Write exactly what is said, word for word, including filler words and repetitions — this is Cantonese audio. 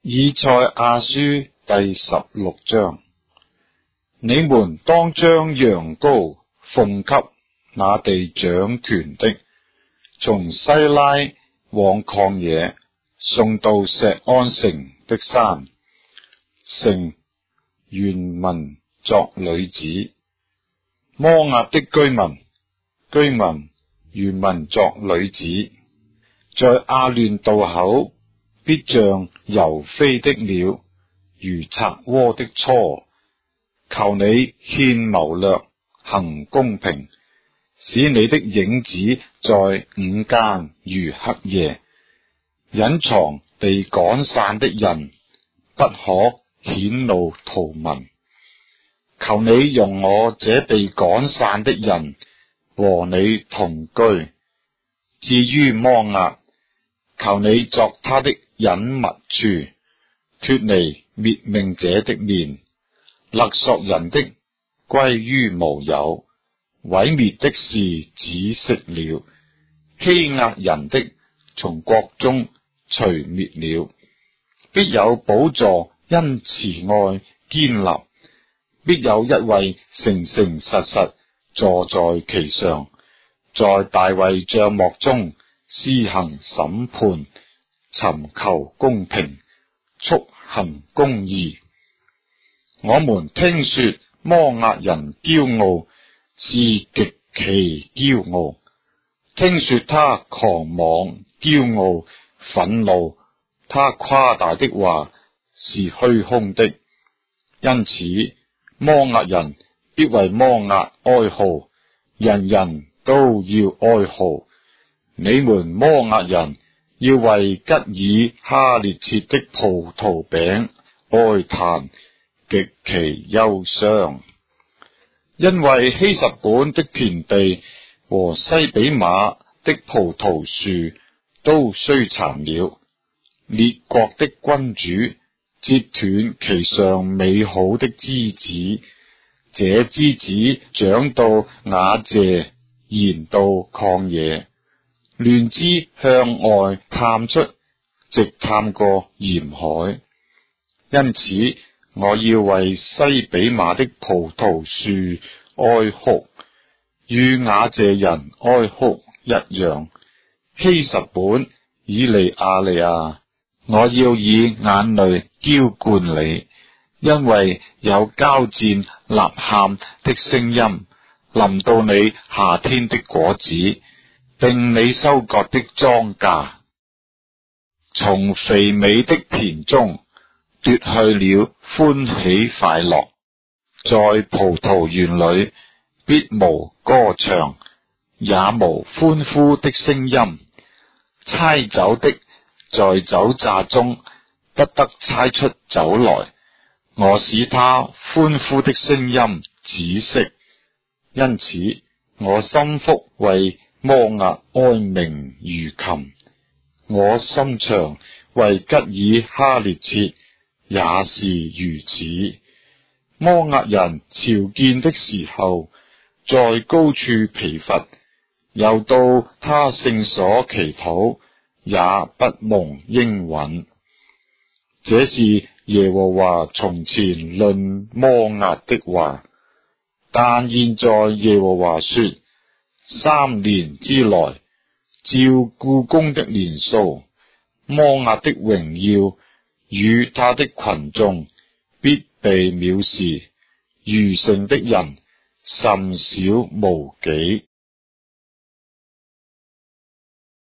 以賽亞書第十六章，你們當將羊羔奉給那地掌權的，從西拉往曠野送到錫安城的山，城原民作女子，摩押的居民，居民原民作女子，在亞嫩渡口，必像遊飛的鳥，如賊窩的雛。求你獻謀略，行公平，使你的影子在午間如黑夜，隱藏被趕散的人，不可顯露圖文。求你容我這被趕散的人和你同居。至於摩押，求你作他的隱密處，脫離滅命者的面，勒索人的歸於無有，毀滅的事止息了，欺壓人的從國中除滅了。必有寶座因慈愛堅立，必有一位誠誠實實坐在其上，在大衛帳幕中施行審判，尋求公平，速行公義。我們聽說摩押人驕傲，是極其驕傲，聽說他狂妄驕傲憤怒，他誇大的話是虛空的。因此摩押人必為摩押哀號，人人都要哀號。你們摩押人要為吉爾哈列切的葡萄餅哀嘆，極其憂傷，因為希實本的田地和西比瑪的葡萄樹都衰殘了。列國的君主折斷其上美好的枝子，這枝子長到雅謝，延到曠野，亂枝向外探出，直探過鹽海。因此我要為西比瑪的葡萄樹哀哭，與雅謝人哀哭一樣。希實本以利亞利亞，我要以眼淚澆灌你，因為有交戰吶喊的聲音臨到你夏天的果子，並你收割的莊稼，從肥美的田中奪去了歡喜快樂。在葡萄園裏必無歌唱，也無歡呼的聲音。猜酒的在酒榨中不得猜出酒來，我使他歡呼的聲音止息。因此我心腹為摩押哀鳴如琴，我心腸為吉爾哈列切也是如此。摩押人朝見的時候，在高處疲乏，又到他聖所祈禱，也不蒙應允。這是耶和華從前論摩押的話，但現在耶和華說：三年之內，照僱工的年數，摩押的榮耀與他的群眾必被藐視，餘剩的人甚少無幾。